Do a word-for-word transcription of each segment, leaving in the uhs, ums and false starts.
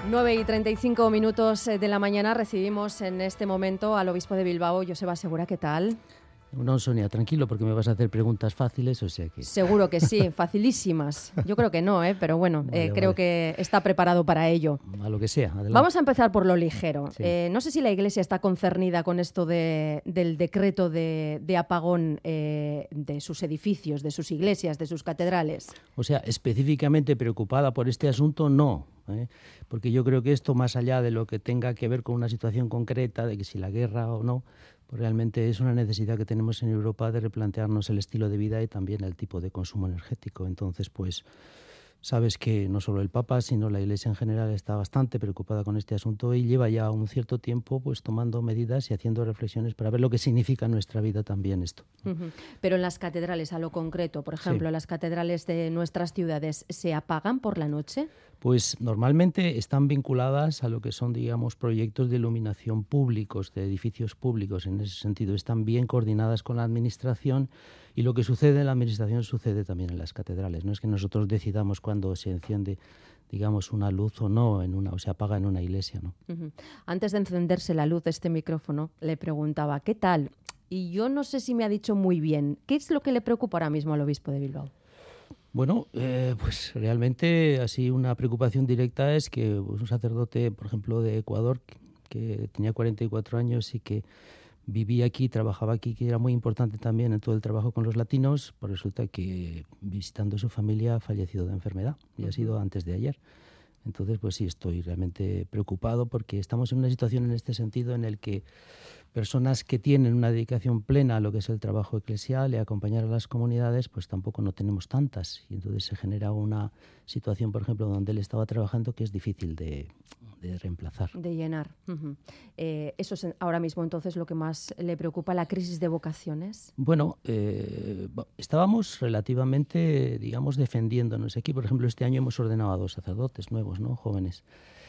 nueve y treinta y cinco minutos de la mañana recibimos en este momento al obispo de Bilbao, Joseba Segura. ¿Qué tal? No, Sonia, tranquilo, porque me vas a hacer preguntas fáciles, o sea que... Seguro que sí, facilísimas. Yo creo que no, ¿eh? Pero bueno, vale, eh, creo vale. que está preparado para ello. A lo que sea, adelante. Vamos a empezar por lo ligero. Sí. Eh, no sé si la Iglesia está concernida con esto de, del decreto de, de apagón eh, de sus edificios, de sus iglesias, de sus catedrales. O sea, específicamente preocupada por este asunto, no. ¿eh? Porque yo creo que esto, más allá de lo que tenga que ver con una situación concreta, de que si la guerra o no, pues realmente es una necesidad que tenemos en Europa de replantearnos el estilo de vida y también el tipo de consumo energético. Entonces, pues, sabes que no solo el Papa, sino la Iglesia en general está bastante preocupada con este asunto y lleva ya un cierto tiempo pues tomando medidas y haciendo reflexiones para ver lo que significa en nuestra vida también esto. Uh-huh. Pero en las catedrales, a lo concreto, por ejemplo, Sí. las catedrales de nuestras ciudades, ¿se apagan por la noche? Pues normalmente están vinculadas a lo que son, digamos, proyectos de iluminación públicos, de edificios públicos. En ese sentido, están bien coordinadas con la administración y lo que sucede en la administración sucede también en las catedrales. No es que nosotros decidamos cuándo se enciende, digamos, una luz o no, en una, o se apaga en una iglesia, ¿no? Uh-huh. Antes de encenderse la luz de este micrófono, le preguntaba, ¿qué tal? Y yo no sé si me ha dicho muy bien. ¿Qué es lo que le preocupa ahora mismo al obispo de Bilbao? Bueno, eh, pues realmente así una preocupación directa es que un sacerdote, por ejemplo, de Ecuador, que, que tenía cuarenta y cuatro años y que vivía aquí, trabajaba aquí, que era muy importante también en todo el trabajo con los latinos, pues resulta que visitando a su familia ha fallecido de enfermedad y uh-huh. ha sido antes de ayer. Entonces, pues sí, estoy realmente preocupado porque estamos en una situación en este sentido en el que personas que tienen una dedicación plena a lo que es el trabajo eclesial y acompañar a las comunidades, pues tampoco no tenemos tantas. Y entonces se genera una situación, por ejemplo, donde él estaba trabajando que es difícil de, de reemplazar. De llenar. Uh-huh. Eh, eso es ahora mismo entonces lo que más le preocupa, la crisis de vocaciones. Bueno, eh, estábamos relativamente, digamos, defendiéndonos. Aquí, por ejemplo, este año hemos ordenado a dos sacerdotes nuevos, ¿no? Jóvenes.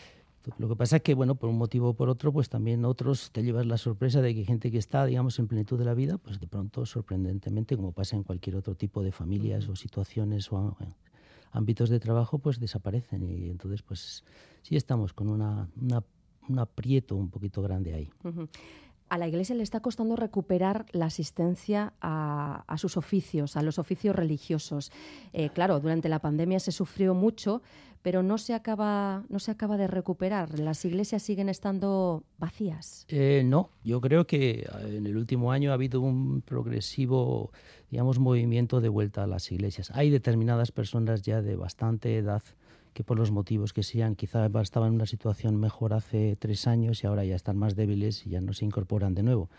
Lo que pasa es que, bueno, por un motivo o por otro, pues también otros te llevas la sorpresa de que hay gente que está, digamos, en plenitud de la vida, pues de pronto, sorprendentemente, como pasa en cualquier otro tipo de familias o situaciones o ámbitos de trabajo, pues desaparecen. Y entonces, pues sí estamos con una, una, un aprieto un poquito grande ahí. Uh-huh. A la Iglesia le está costando recuperar la asistencia a, a sus oficios, a los oficios religiosos. Eh, claro, durante la pandemia se sufrió mucho, pero no se acaba, no se acaba de recuperar. Las iglesias siguen estando vacías. Eh, no, yo creo que en el último año ha habido un progresivo, digamos, movimiento de vuelta a las iglesias. Hay determinadas personas ya de bastante edad que por los motivos que sean, quizá estaban en una situación mejor hace tres años y ahora ya están más débiles y ya no se incorporan de nuevo.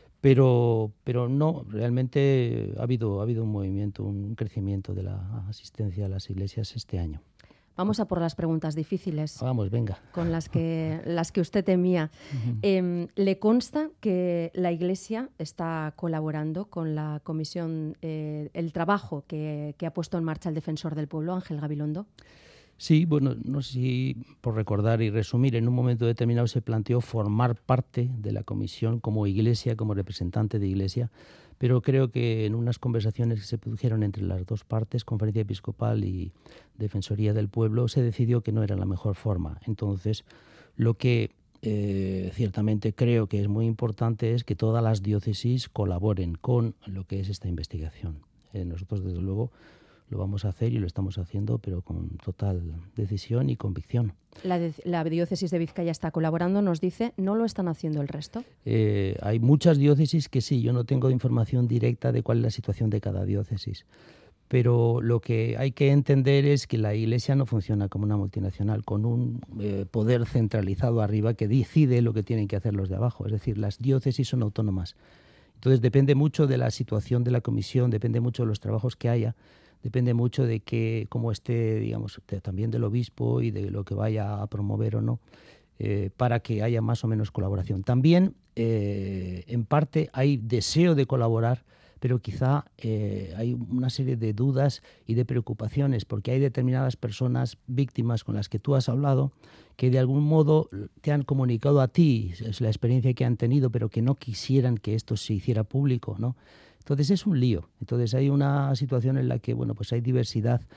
Pero, pero no, realmente ha habido, ha habido un movimiento, un crecimiento de la asistencia a las iglesias este año. Vamos a por las preguntas difíciles. Vamos, venga. Con las que, las que usted temía. Uh-huh. Eh, ¿Le consta que la Iglesia está colaborando con la comisión, eh, el trabajo que, que ha puesto en marcha el defensor del pueblo, Ángel Gabilondo? Sí, bueno, no sé si por recordar y resumir, en un momento determinado se planteó formar parte de la comisión como iglesia, como representante de iglesia, pero creo que en unas conversaciones que se produjeron entre las dos partes, Conferencia Episcopal y Defensoría del Pueblo, se decidió que no era la mejor forma. Entonces, lo que eh, ciertamente creo que es muy importante es que todas las diócesis colaboren con lo que es esta investigación. Eh, nosotros, desde luego, lo vamos a hacer y lo estamos haciendo, pero con total decisión y convicción. La, de, la diócesis de Vizcaya está colaborando, nos dice, ¿no lo están haciendo el resto? Eh, hay muchas diócesis que sí, yo no tengo información directa de cuál es la situación de cada diócesis, pero lo que hay que entender es que la Iglesia no funciona como una multinacional, con un eh, poder centralizado arriba que decide lo que tienen que hacer los de abajo, es decir, las diócesis son autónomas. Entonces depende mucho de la situación de la comisión, depende mucho de los trabajos que haya, depende mucho de que, cómo esté, digamos, de, también del obispo y de lo que vaya a promover o no, eh, para que haya más o menos colaboración. También, eh, en parte, hay deseo de colaborar, pero quizá eh, hay una serie de dudas y de preocupaciones, porque hay determinadas personas víctimas con las que tú has hablado que de algún modo te han comunicado a ti, es la experiencia que han tenido, pero que no quisieran que esto se hiciera público, ¿no? Entonces es un lío. Entonces hay una situación en la que, bueno, pues hay diversidad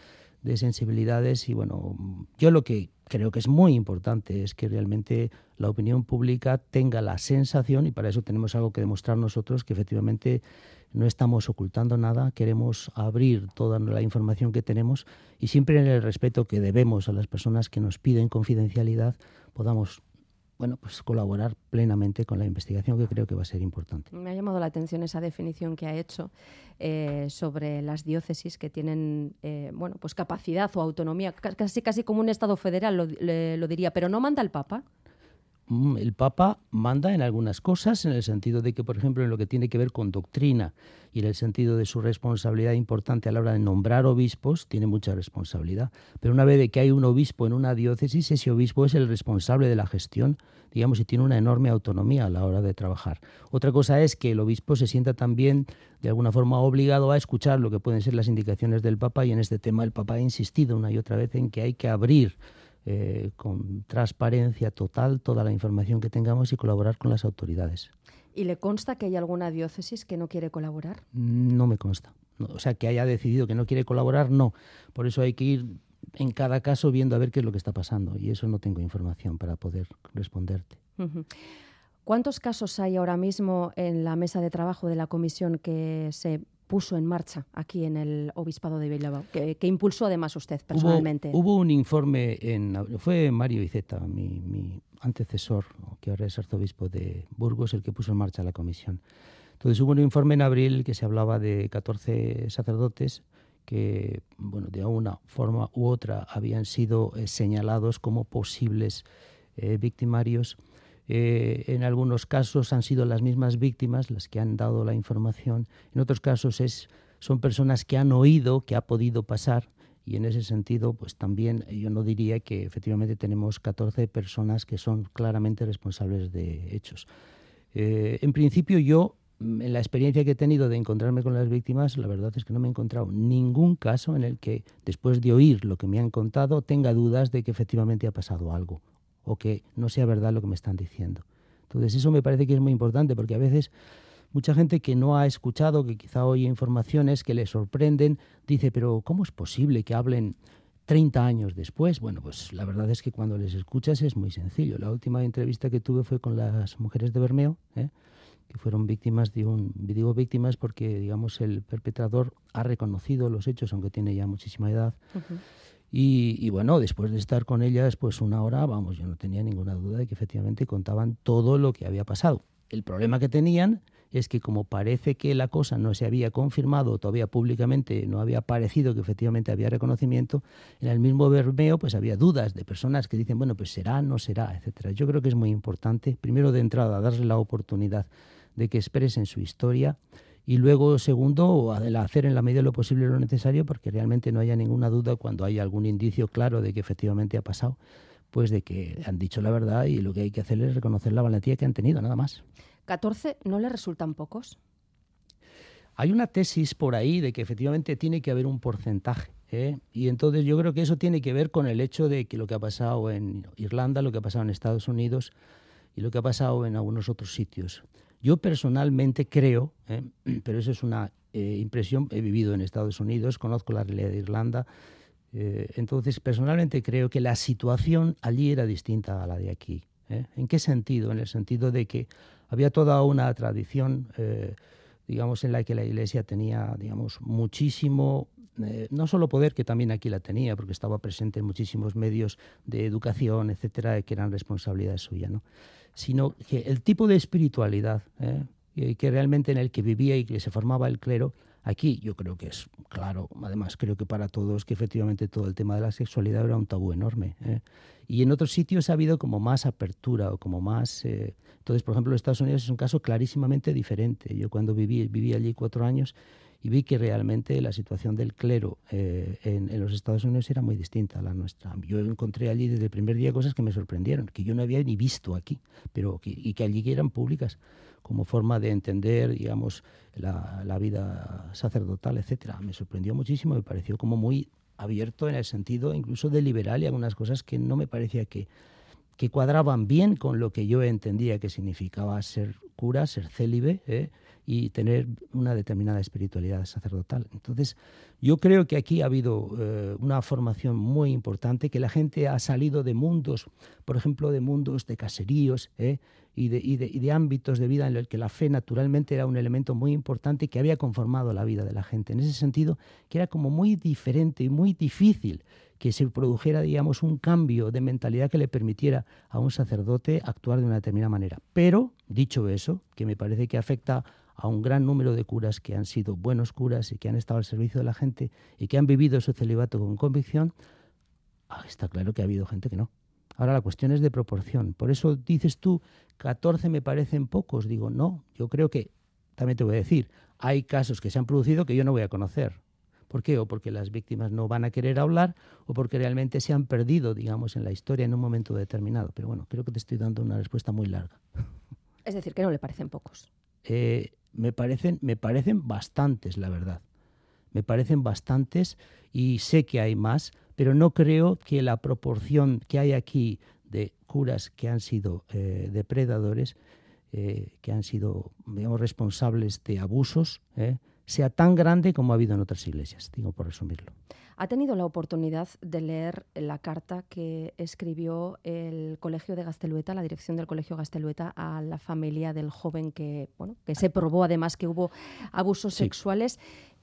de sensibilidades y bueno, yo lo que creo que es muy importante es que realmente la opinión pública tenga la sensación, y para eso tenemos algo que demostrar nosotros, que efectivamente no estamos ocultando nada, queremos abrir toda la información que tenemos y siempre en el respeto que debemos a las personas que nos piden confidencialidad podamos bueno, pues colaborar plenamente con la investigación, que creo que va a ser importante. Me ha llamado la atención esa definición que ha hecho eh, sobre las diócesis que tienen eh, bueno, pues capacidad o autonomía, casi casi como un Estado federal, lo, le, lo diría, pero ¿no manda el Papa? El Papa manda en algunas cosas, en el sentido de que, por ejemplo, en lo que tiene que ver con doctrina y en el sentido de su responsabilidad importante a la hora de nombrar obispos, tiene mucha responsabilidad. Pero una vez de que hay un obispo en una diócesis, ese obispo es el responsable de la gestión, digamos, y tiene una enorme autonomía a la hora de trabajar. Otra cosa es que el obispo se sienta también, de alguna forma, obligado a escuchar lo que pueden ser las indicaciones del Papa, y en este tema el Papa ha insistido una y otra vez en que hay que abrir Eh, con transparencia total toda la información que tengamos y colaborar con las autoridades. ¿Y le consta que hay alguna diócesis que no quiere colaborar? No me consta. No, o sea, que haya decidido que no quiere colaborar, no. Por eso hay que ir en cada caso viendo a ver qué es lo que está pasando, y eso no tengo información para poder responderte. Uh-huh. ¿Cuántos casos hay ahora mismo en la mesa de trabajo de la comisión que se puso en marcha aquí en el Obispado de Bilbao, que, que impulsó además usted personalmente? Hubo, hubo un informe, en, fue Mario Iceta, mi, mi antecesor, que ahora es arzobispo de Burgos, el que puso en marcha la comisión. Entonces hubo un informe en abril que se hablaba de catorce sacerdotes que, bueno, de una forma u otra habían sido eh, señalados como posibles eh, victimarios. Eh, en algunos casos han sido las mismas víctimas las que han dado la información, en otros casos es, son personas que han oído que ha podido pasar, y en ese sentido pues también yo no diría que efectivamente tenemos catorce personas que son claramente responsables de hechos. Eh, en principio yo, en la experiencia que he tenido de encontrarme con las víctimas, la verdad es que no me he encontrado ningún caso en el que después de oír lo que me han contado tenga dudas de que efectivamente ha pasado algo o que no sea verdad lo que me están diciendo. Entonces eso me parece que es muy importante, porque a veces mucha gente que no ha escuchado, que quizá oye informaciones que le sorprenden, dice, pero ¿cómo es posible que hablen treinta años después? Bueno, pues la verdad es que cuando les escuchas es muy sencillo. La última entrevista que tuve fue con las mujeres de Bermeo, ¿eh? que fueron víctimas de un... Digo víctimas porque, digamos, el perpetrador ha reconocido los hechos, aunque tiene ya muchísima edad. Uh-huh. Y, y bueno, después de estar con ellas pues una hora, vamos, yo no tenía ninguna duda de que efectivamente contaban todo lo que había pasado. El problema que tenían es que como parece que la cosa no se había confirmado todavía públicamente, no había parecido que efectivamente había reconocimiento, en el mismo Bermeo pues había dudas de personas que dicen, bueno, pues será, no será, etcétera. Yo creo que es muy importante, primero de entrada, darles la oportunidad de que expresen su historia, y luego, segundo, hacer en la medida de lo posible lo necesario porque realmente no haya ninguna duda cuando haya algún indicio claro de que efectivamente ha pasado, pues de que han dicho la verdad, y lo que hay que hacer es reconocer la valentía que han tenido, nada más. ¿catorce no le resultan pocos? Hay una tesis por ahí de que efectivamente tiene que haber un porcentaje, ¿eh? Y entonces yo creo que eso tiene que ver con el hecho de que lo que ha pasado en Irlanda, lo que ha pasado en Estados Unidos y lo que ha pasado en algunos otros sitios. Yo personalmente creo, ¿eh? pero eso es una eh, impresión, he vivido en Estados Unidos, conozco la realidad de Irlanda, eh, entonces personalmente creo que la situación allí era distinta a la de aquí. ¿eh? ¿En qué sentido? En el sentido de que había toda una tradición, eh, digamos, en la que la Iglesia tenía, digamos, muchísimo, eh, no solo poder, que también aquí la tenía, porque estaba presente en muchísimos medios de educación, etcétera, que eran responsabilidad suya, ¿no? Sino que el tipo de espiritualidad ¿eh? que realmente en el que vivía y que se formaba el clero, aquí yo creo que es claro, además creo que para todos, que efectivamente todo el tema de la sexualidad era un tabú enorme. ¿eh? Y en otros sitios ha habido como más apertura o como más... Eh, entonces, por ejemplo, en Estados Unidos es un caso clarísimamente diferente. Yo cuando viví, viví allí cuatro años y vi que realmente la situación del clero eh, en, en los Estados Unidos era muy distinta a la nuestra. Yo encontré allí desde el primer día cosas que me sorprendieron, que yo no había ni visto aquí, pero que, y que allí eran públicas, como forma de entender, digamos, la, la vida sacerdotal, etcétera. Me sorprendió muchísimo, me pareció como muy abierto en el sentido incluso de liberal, y algunas cosas que no me parecía que, que cuadraban bien con lo que yo entendía que significaba ser cura, ser célibe, ¿eh? y tener una determinada espiritualidad sacerdotal. Entonces, yo creo que aquí ha habido eh, una formación muy importante, que la gente ha salido de mundos, por ejemplo, de mundos de caseríos, ¿eh? y, de, y, de, y de ámbitos de vida en los que la fe naturalmente era un elemento muy importante que había conformado la vida de la gente. En ese sentido, que era como muy diferente y muy difícil que se produjera, digamos, un cambio de mentalidad que le permitiera a un sacerdote actuar de una determinada manera. Pero, dicho eso, que me parece que afecta a un gran número de curas que han sido buenos curas y que han estado al servicio de la gente y que han vivido su celibato con convicción, está claro que ha habido gente que no. Ahora la cuestión es de proporción. Por eso dices tú, catorce me parecen pocos. Digo, no, yo creo que, también te voy a decir, hay casos que se han producido que yo no voy a conocer. ¿Por qué? O porque las víctimas no van a querer hablar o porque realmente se han perdido, digamos, en la historia en un momento determinado. Pero bueno, creo que te estoy dando una respuesta muy larga. Es decir, que no le parecen pocos. Eh, me parecen, me parecen bastantes, la verdad. Me parecen bastantes y sé que hay más, pero no creo que la proporción que hay aquí de curas que han sido eh, depredadores, eh, que han sido, digamos, responsables de abusos, eh, sea tan grande como ha habido en otras iglesias, digo por resumirlo. ¿Ha tenido la oportunidad de leer la carta que escribió el Colegio de Gaztelueta, la dirección del Colegio Gaztelueta, a la familia del joven que, bueno, que se probó además que hubo abusos sí. sexuales?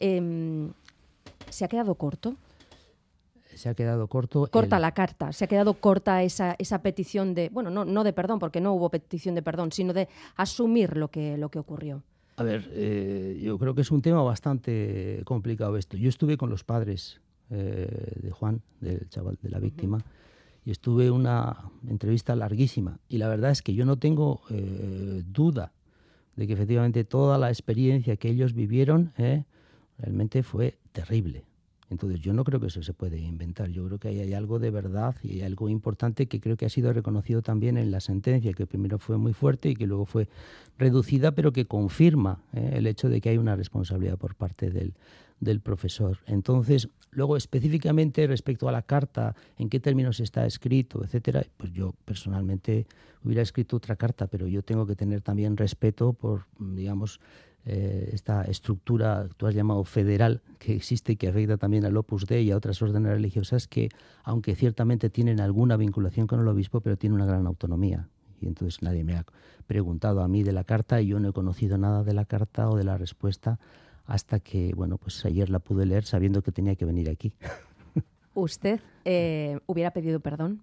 Eh, ¿Se ha quedado corto? Se ha quedado corto. Corta el... la carta, se ha quedado corta esa, esa petición de, bueno, no, no de perdón, porque no hubo petición de perdón, sino de asumir lo que, lo que ocurrió. A ver, eh, yo creo que es un tema bastante complicado esto. Yo estuve con los padres eh, de Juan, del chaval, de la víctima, uh-huh. y estuve una entrevista larguísima. Y la verdad es que yo no tengo eh, duda de que efectivamente toda la experiencia que ellos vivieron eh, realmente fue terrible. Entonces yo no creo que eso se puede inventar. Yo creo que ahí hay algo de verdad y hay algo importante que creo que ha sido reconocido también en la sentencia, que primero fue muy fuerte y que luego fue reducida, pero que confirma eh, el hecho de que hay una responsabilidad por parte del, del profesor. Entonces, luego específicamente respecto a la carta, en qué términos está escrito, etcétera, pues yo personalmente hubiera escrito otra carta, pero yo tengo que tener también respeto por, digamos, Eh, esta estructura, tú has llamado federal, que existe y que afecta también al Opus Dei y a otras órdenes religiosas que, aunque ciertamente tienen alguna vinculación con el obispo, pero tienen una gran autonomía. Y entonces nadie me ha preguntado a mí de la carta y yo no he conocido nada de la carta o de la respuesta hasta que, bueno, pues ayer la pude leer sabiendo que tenía que venir aquí. ¿Usted eh, hubiera pedido perdón?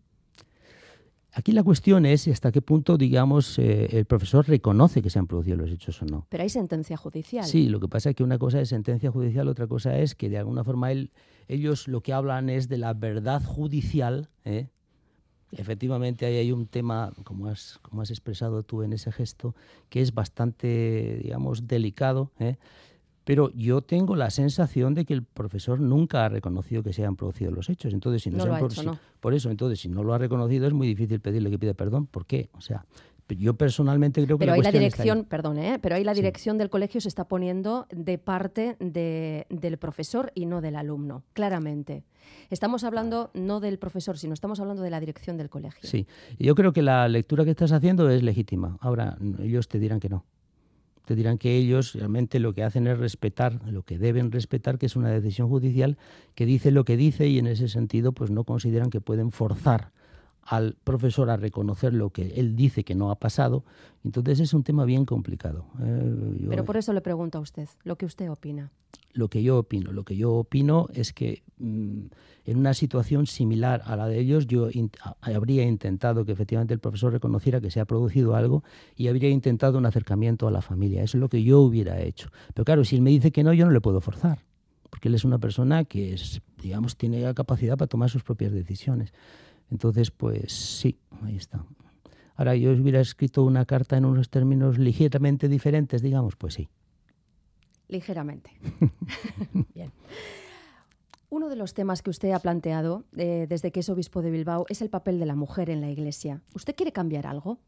Aquí la cuestión es hasta qué punto, digamos, eh, el profesor reconoce que se han producido los hechos o no. Pero hay sentencia judicial. Sí, lo que pasa es que una cosa es sentencia judicial, otra cosa es que de alguna forma él, ellos lo que hablan es de la verdad judicial. ¿eh? Efectivamente, ahí hay un tema, como has, como has expresado tú en ese gesto, que es bastante, digamos, delicado, ¿eh? Pero yo tengo la sensación de que el profesor nunca ha reconocido que se hayan producido los hechos. Entonces, si no, no se lo han ha por, hecho, si, no. por eso, entonces, si no lo ha reconocido, es muy difícil pedirle que pida perdón. ¿Por qué? O sea, yo personalmente creo que pero la ahí la cuestión dirección, está ahí. perdón, ¿eh? pero ahí la dirección sí. del colegio se está poniendo de parte de, del profesor y no del alumno, claramente. Estamos hablando no del profesor, sino estamos hablando de la dirección del colegio. Sí, yo creo que la lectura que estás haciendo es legítima. Ahora, ellos te dirán que no. Te dirán que ellos realmente lo que hacen es respetar, lo que deben respetar, que es una decisión judicial que dice lo que dice y en ese sentido pues no consideran que pueden forzar al profesor a reconocer lo que él dice que no ha pasado. Entonces es un tema bien complicado. Eh, yo, Pero por eso le pregunto a usted, lo que usted opina. Lo que yo opino, lo que yo opino es que mmm, en una situación similar a la de ellos yo in- habría intentado que efectivamente el profesor reconociera que se ha producido algo y habría intentado un acercamiento a la familia. Eso es lo que yo hubiera hecho. Pero claro, si él me dice que no, yo no le puedo forzar, porque él es una persona que es, digamos, tiene la capacidad para tomar sus propias decisiones. Entonces, pues sí, ahí está. Ahora, yo hubiera escrito una carta en unos términos ligeramente diferentes, digamos, pues sí. Ligeramente. Bien. Uno de los temas que usted ha planteado eh, desde que es obispo de Bilbao es el papel de la mujer en la Iglesia. ¿Usted quiere cambiar algo?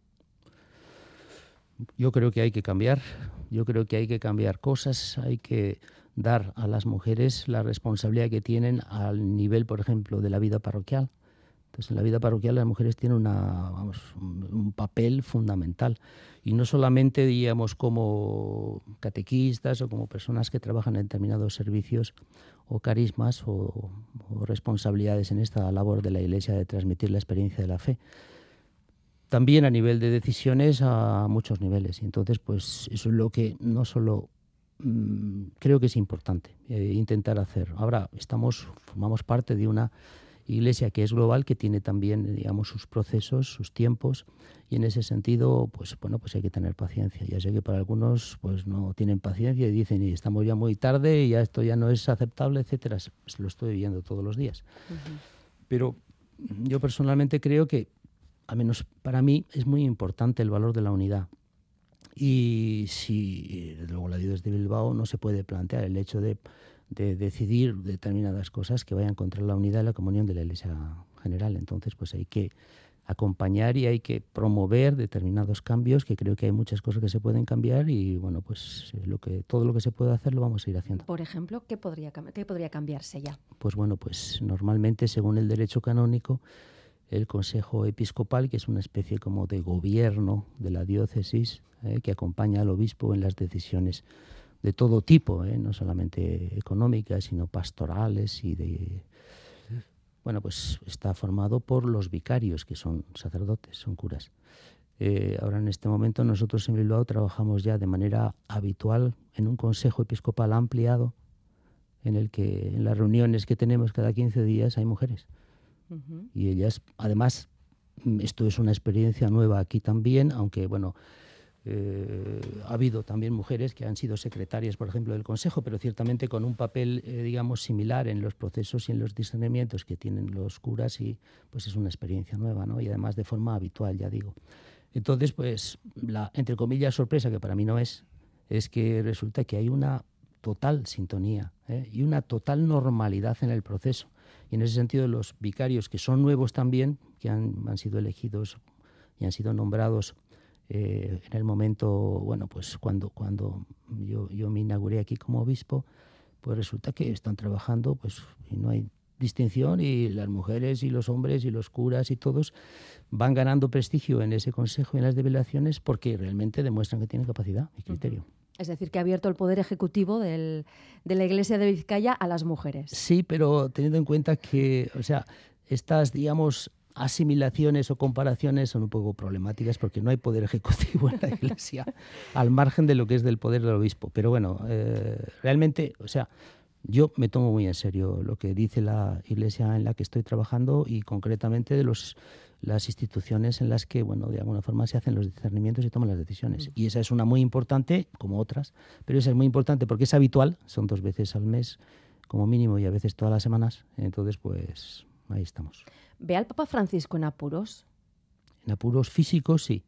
Yo creo que hay que cambiar. Yo creo que hay que cambiar cosas. Hay que dar a las mujeres la responsabilidad que tienen al nivel, por ejemplo, de la vida parroquial. Entonces, en la vida parroquial las mujeres tienen una, vamos, un, un papel fundamental. Y no solamente, digamos, como catequistas o como personas que trabajan en determinados servicios o carismas o, o responsabilidades en esta labor de la Iglesia de transmitir la experiencia de la fe. También a nivel de decisiones, a muchos niveles. Y entonces, pues eso es lo que no solo mmm, creo que es importante eh, intentar hacer. Ahora estamos, formamos parte de una Iglesia que es global, que tiene también, digamos, sus procesos, sus tiempos, y en ese sentido, pues bueno, pues hay que tener paciencia. Ya sé que para algunos, pues no tienen paciencia y dicen, y estamos ya muy tarde y ya esto ya no es aceptable, etcétera. Pues lo estoy viviendo todos los días. Uh-huh. Pero yo personalmente creo que, al menos para mí, es muy importante el valor de la unidad. Y si, luego la Diócesis de Bilbao no se puede plantear el hecho de de decidir determinadas cosas que vayan contra la unidad y la comunión de la Iglesia general. Entonces, pues hay que acompañar y hay que promover determinados cambios, que creo que hay muchas cosas que se pueden cambiar y, bueno, pues lo que todo lo que se puede hacer lo vamos a ir haciendo. Por ejemplo, ¿qué podría, qué podría cambiarse ya? Pues bueno, pues normalmente, según el derecho canónico, el Consejo Episcopal, que es una especie como de gobierno de la diócesis, eh, que acompaña al obispo en las decisiones de todo tipo, ¿eh? No solamente económicas, sino pastorales y de... Bueno, pues está formado por los vicarios, que son sacerdotes, son curas. Eh, ahora en este momento nosotros en Bilbao trabajamos ya de manera habitual en un consejo episcopal ampliado, en el que en las reuniones que tenemos cada quince días hay mujeres. Uh-huh. Y ellas, además, esto es una experiencia nueva aquí también, aunque, bueno... Eh, ha habido también mujeres que han sido secretarias, por ejemplo, del Consejo, pero ciertamente con un papel, eh, digamos, similar en los procesos y en los discernimientos que tienen los curas, y pues es una experiencia nueva, ¿no? Y además de forma habitual, ya digo. Entonces, pues, la, entre comillas, sorpresa, que para mí no es, es que resulta que hay una total sintonía, ¿eh? Y una total normalidad en el proceso. Y en ese sentido, los vicarios, que son nuevos también, que han, han sido elegidos y han sido nombrados Eh, en el momento, bueno, pues cuando, cuando yo, yo me inauguré aquí como obispo, pues resulta que están trabajando, pues y no hay distinción, y las mujeres y los hombres y los curas y todos van ganando prestigio en ese consejo y en las deliberaciones porque realmente demuestran que tienen capacidad y criterio. Uh-huh. Es decir, que ha abierto el poder ejecutivo del, de la Iglesia de Vizcaya a las mujeres. Sí, pero teniendo en cuenta que, o sea, estas, digamos, asimilaciones o comparaciones son un poco problemáticas porque no hay poder ejecutivo en la Iglesia al margen de lo que es del poder del obispo. Pero bueno, eh, realmente, o sea, yo me tomo muy en serio lo que dice la Iglesia en la que estoy trabajando y concretamente de los, las instituciones en las que, bueno, de alguna forma se hacen los discernimientos y toman las decisiones. Mm. Y esa es una muy importante, como otras, pero esa es muy importante porque es habitual, son dos veces al mes como mínimo y a veces todas las semanas. Entonces, pues ahí estamos. ¿Ve al Papa Francisco en apuros? En apuros físicos, sí.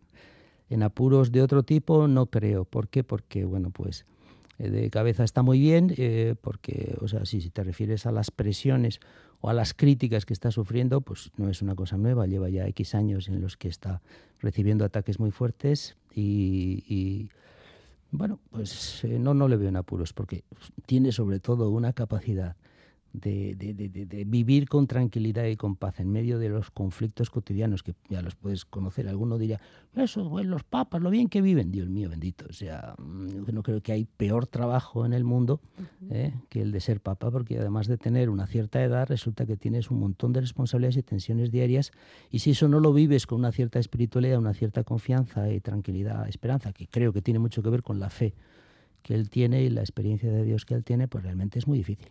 En apuros de otro tipo, no creo. ¿Por qué? Porque, bueno, pues eh, de cabeza está muy bien, eh, porque, o sea, si, si te refieres a las presiones o a las críticas que está sufriendo, pues no es una cosa nueva. Lleva ya X años en los que está recibiendo ataques muy fuertes y, y bueno, pues eh, no, no le veo en apuros, porque tiene sobre todo una capacidad De, de, de, de vivir con tranquilidad y con paz en medio de los conflictos cotidianos, que ya los puedes conocer. Alguno dirá, eso, bueno, los papas, lo bien que viven. Dios mío, bendito. O sea, no creo que hay peor trabajo en el mundo uh-huh. eh, que el de ser papa, porque además de tener una cierta edad, resulta que tienes un montón de responsabilidades y tensiones diarias, y si eso no lo vives con una cierta espiritualidad, una cierta confianza y tranquilidad, esperanza, que creo que tiene mucho que ver con la fe que él tiene y la experiencia de Dios que él tiene, pues realmente es muy difícil.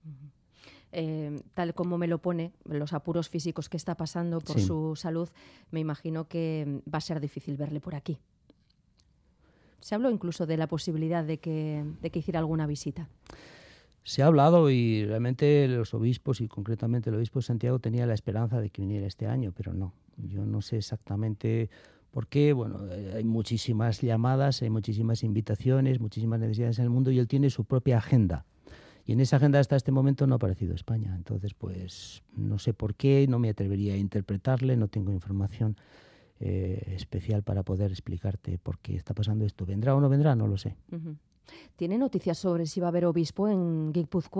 Eh, tal como me lo pone, los apuros físicos que está pasando por sí. su salud, me imagino que va a ser difícil verle por aquí. Se habló incluso de la posibilidad de que, de que hiciera alguna visita. Se ha hablado y realmente los obispos, y concretamente el obispo de Santiago, tenía la esperanza de que viniera este año, pero no. Yo no sé exactamente por qué. Bueno, hay muchísimas llamadas, hay muchísimas invitaciones, muchísimas necesidades en el mundo y él tiene su propia agenda. Y en esa agenda hasta este momento no ha aparecido España. Entonces, pues no sé por qué, no me atrevería a interpretarle, no tengo información eh, especial para poder explicarte por qué está pasando esto. ¿Vendrá o no vendrá? No lo sé. Uh-huh. ¿Tiene noticias sobre si va a haber obispo en Guipúzcoa?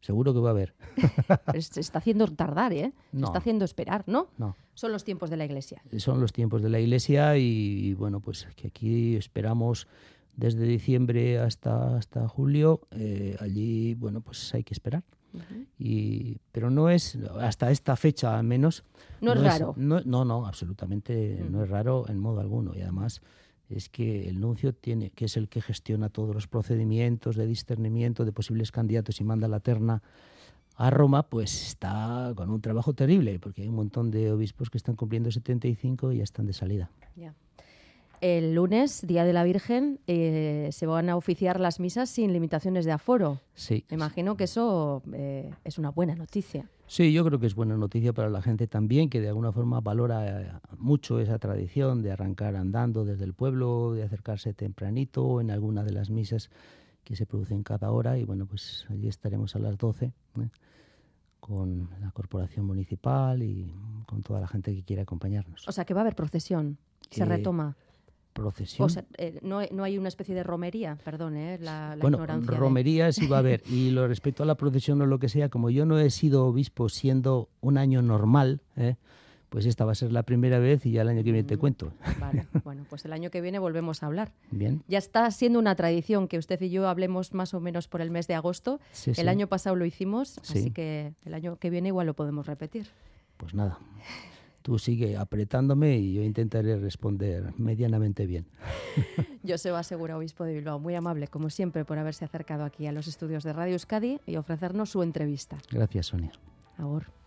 seguro que va a haber. Se está haciendo tardar, ¿eh? Se No. está haciendo esperar, ¿no? No. Son los tiempos de la Iglesia. Son los tiempos de la Iglesia y, y bueno, pues que aquí esperamos desde diciembre hasta, hasta julio. Eh, allí, bueno, pues hay que esperar. Uh-huh. Y, pero no es, hasta esta fecha al menos... No, no es raro. Es, no, no, no, absolutamente uh-huh. no es raro en modo alguno. Y además es que el nuncio tiene, que es el que gestiona todos los procedimientos de discernimiento de posibles candidatos y manda la terna a Roma, pues está con un trabajo terrible, porque hay un montón de obispos que están cumpliendo setenta y cinco y ya están de salida. Yeah. El lunes, Día de la Virgen, eh, se van a oficiar las misas sin limitaciones de aforo. Sí. Me imagino que eso eh, es una buena noticia. Sí, yo creo que es buena noticia para la gente también, que de alguna forma valora mucho esa tradición de arrancar andando desde el pueblo, de acercarse tempranito en alguna de las misas que se producen cada hora. Y bueno, pues allí estaremos a las doce, ¿eh? Con la corporación municipal y con toda la gente que quiera acompañarnos. O sea, que va a haber procesión, se eh, retoma. Procesión. O sea, eh, no, no hay una especie de romería, perdón, eh, la, la bueno, ignorancia. Bueno, romería de... sí va a haber. Y lo respecto a la procesión o lo que sea, como yo no he sido obispo siendo un año normal, ¿eh? pues esta va a ser la primera vez y ya el año que viene te cuento. Vale, bueno, pues el año que viene volvemos a hablar. Bien. Ya está siendo una tradición que usted y yo hablemos más o menos por el mes de agosto. Sí, el sí. año pasado lo hicimos, sí. así que el año que viene igual lo podemos repetir. Pues nada, tú sigue apretándome y yo intentaré responder medianamente bien. Joseba Segura, obispo de Bilbao, muy amable, como siempre, por haberse acercado aquí a los estudios de Radio Euskadi y ofrecernos su entrevista. Gracias, Sonia. Agur.